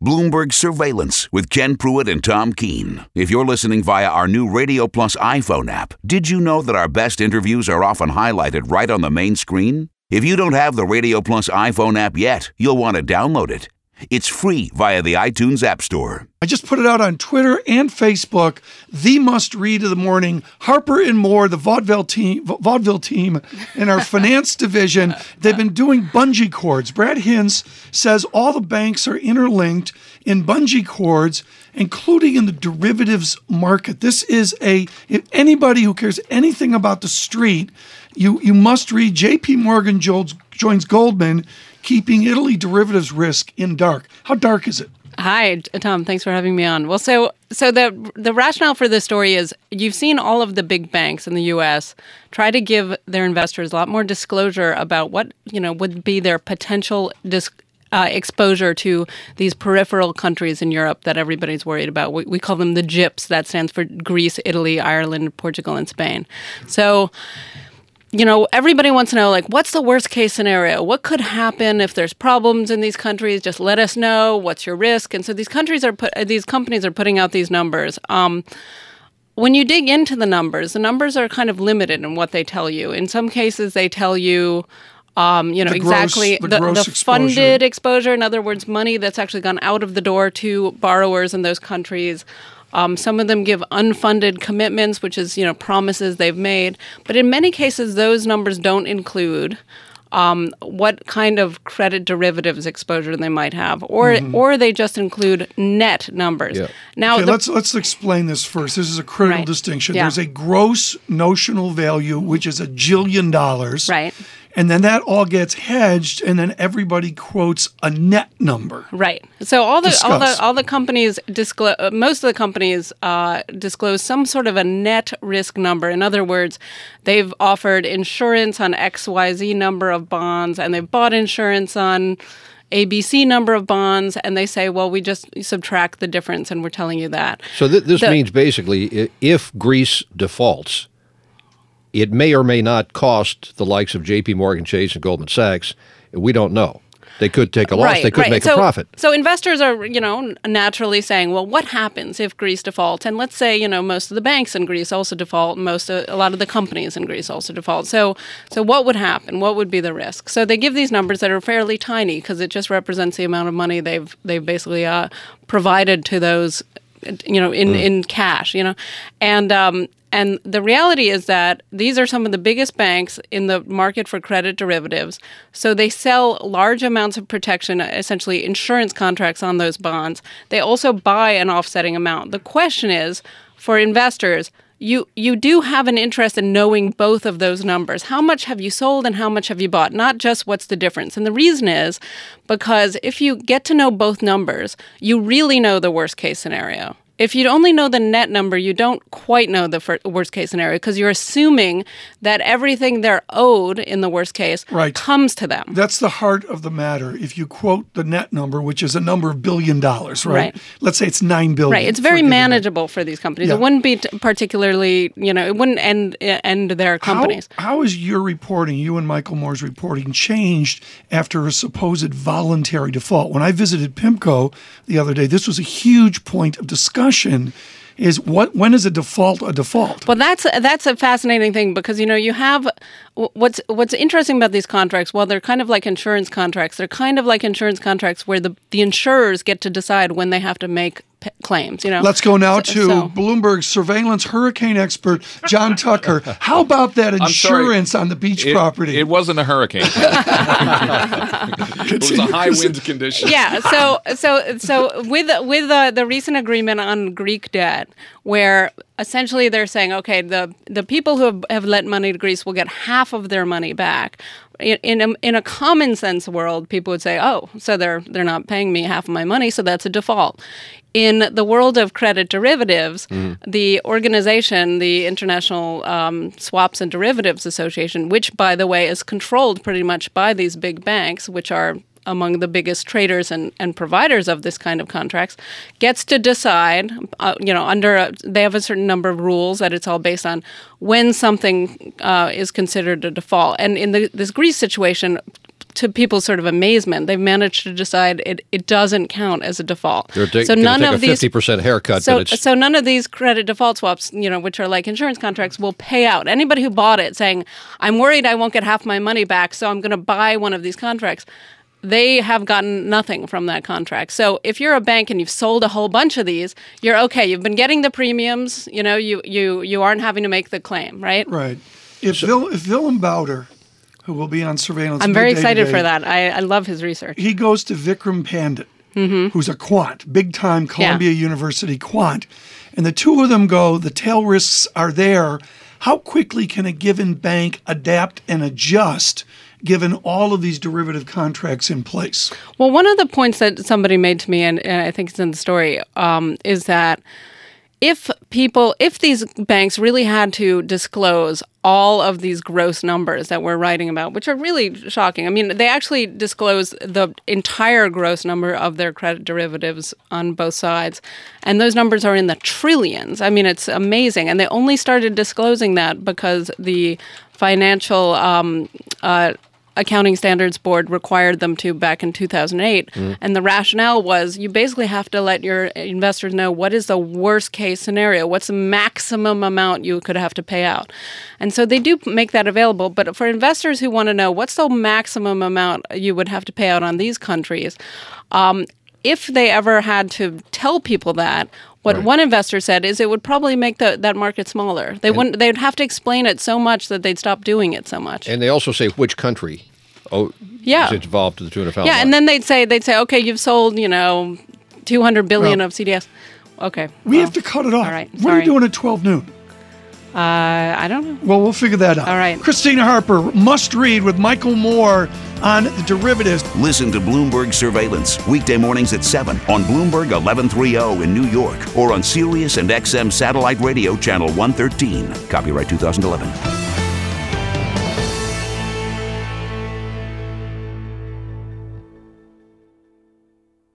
Bloomberg Surveillance with Ken Pruitt and Tom Keene. If you're listening via our new Radio Plus iPhone app, did you know that our best interviews are often highlighted right on the main screen? If you don't have the Radio Plus iPhone app yet, you'll want to download it. It's free via the iTunes App Store. I just put it out on Twitter and Facebook. The must-read of the morning. Harper and Moore, the vaudeville team in our finance division, they've been doing bungee cords. Brad Hintz says all the banks are interlinked in bungee cords, including in the derivatives market. This is if anybody who cares anything about the street, you must read J.P. Morgan joins Goldman, keeping Italy derivatives risk in dark. How dark is it? Hi, Tom. Thanks for having me on. Well, so the rationale for this story is you've seen all of the big banks in the U.S. try to give their investors a lot more disclosure about what would be their potential exposure to these peripheral countries in Europe that everybody's worried about. We call them the GIPS. That stands for Greece, Italy, Ireland, Portugal, and Spain. So everybody wants to know, what's the worst case scenario? What could happen if there's problems in these countries? Just let us know. What's your risk? And so these companies are putting out these numbers. When you dig into the numbers are kind of limited in what they tell you. In some cases, they tell you, exactly the funded exposure. In other words, money that's actually gone out of the door to borrowers in those countries. Some of them give unfunded commitments, which is, promises they've made. But in many cases, those numbers don't include what kind of credit derivatives exposure they might have, or they just include net numbers. Yeah. Now, let's explain this first. This is a critical distinction. Yeah. There's a gross notional value, which is $1 jillion. Right. And then that all gets hedged, and then everybody quotes a net number. Right. So all the companies disclose. Most of the companies disclose some sort of a net risk number. In other words, they've offered insurance on XYZ number of bonds, and they've bought insurance on ABC number of bonds, and they say, well, we just subtract the difference, and we're telling you that. So this means basically, if Greece defaults, it may or may not cost the likes of J.P. Morgan Chase and Goldman Sachs. We don't know. They could take a loss. They could make a profit. So investors are, naturally saying, well, what happens if Greece defaults? And let's say, most of the banks in Greece also default. A lot of the companies in Greece also default. So what would happen? What would be the risk? So they give these numbers that are fairly tiny because it just represents the amount of money they've basically provided to those, in cash, And the reality is that these are some of the biggest banks in the market for credit derivatives. So they sell large amounts of protection, essentially insurance contracts on those bonds. They also buy an offsetting amount. The question is, for investors, you do have an interest in knowing both of those numbers. How much have you sold and how much have you bought? Not just what's the difference. And the reason is because if you get to know both numbers, you really know the worst case scenario. If you only know the net number, you don't quite know the worst case scenario because you're assuming that everything they're owed in the worst case comes to them. That's the heart of the matter. If you quote the net number, which is a number of $1 billion, right? Let's say it's $9 billion. Right. It's very manageable for these companies. Yeah. It wouldn't be particularly, it wouldn't end their companies. How is your reporting, you and Michael Moore's reporting, changed after a supposed voluntary default? When I visited PIMCO the other day, this was a huge point of discussion. Is when is a default a default? Well, that's a fascinating thing because you have what's interesting about these contracts. Well, they're kind of like insurance contracts. They're kind of like insurance contracts where the insurers get to decide when they have to make claims. Let's go now to Bloomberg surveillance hurricane expert John Tucker. How about that insurance on the beach property? It wasn't a hurricane. It was a high wind condition. Yeah. So with the recent agreement on Greek debt, where essentially they're saying, okay, the people who have lent money to Greece will get half of their money back. In a common sense world, people would say, oh, so they're not paying me half of my money, so that's a default. In the world of credit derivatives, the organization, the International Swaps and Derivatives Association, which, by the way, is controlled pretty much by these big banks, which are among the biggest traders and providers of this kind of contracts, gets to decide, they have a certain number of rules that it's all based on when something is considered a default. And in this Greece situation, to people's sort of amazement, they've managed to decide it doesn't count as a default. They're going to take a 50% haircut. So none of these credit default swaps, which are like insurance contracts, will pay out. Anybody who bought it saying, I'm worried I won't get half my money back, so I'm going to buy one of these contracts, they have gotten nothing from that contract. So if you're a bank and you've sold a whole bunch of these, you're okay. You've been getting the premiums. You aren't having to make the claim, right? Right. If Willem Bouder, who will be on surveillance, I'm very excited for that. I love his research. He goes to Vikram Pandit, who's a quant, big-time Columbia University quant, and the two of them go, the tail risks are there. How quickly can a given bank adapt and adjust given all of these derivative contracts in place? Well, one of the points that somebody made to me, and I think it's in the story, is that if these banks really had to disclose all of these gross numbers that we're writing about, which are really shocking. I mean, they actually disclose the entire gross number of their credit derivatives on both sides. And those numbers are in the trillions. I mean, it's amazing. And they only started disclosing that because the Financial Accounting Standards Board required them to back in 2008. And the rationale was you basically have to let your investors know what is the worst case scenario, what's the maximum amount you could have to pay out. And so they do make that available. But for investors who want to know what's the maximum amount you would have to pay out on these countries, if they ever had to tell people that, what one investor said is it would probably make that market smaller. They'd have to explain it so much that they'd stop doing it so much. And they also say which country is involved to the tune of how much. Yeah, and then they'd say, okay, you've sold, 200 billion of CDS. Okay. We have to cut it off. All right. What are you doing at 12 noon? I don't know. Well, we'll figure that out. All right. Christina Harper, Must Read with Michael Moore on the derivatives. Listen to Bloomberg Surveillance weekday mornings at 7 on Bloomberg 1130 in New York or on Sirius and XM Satellite Radio Channel 113. Copyright 2011.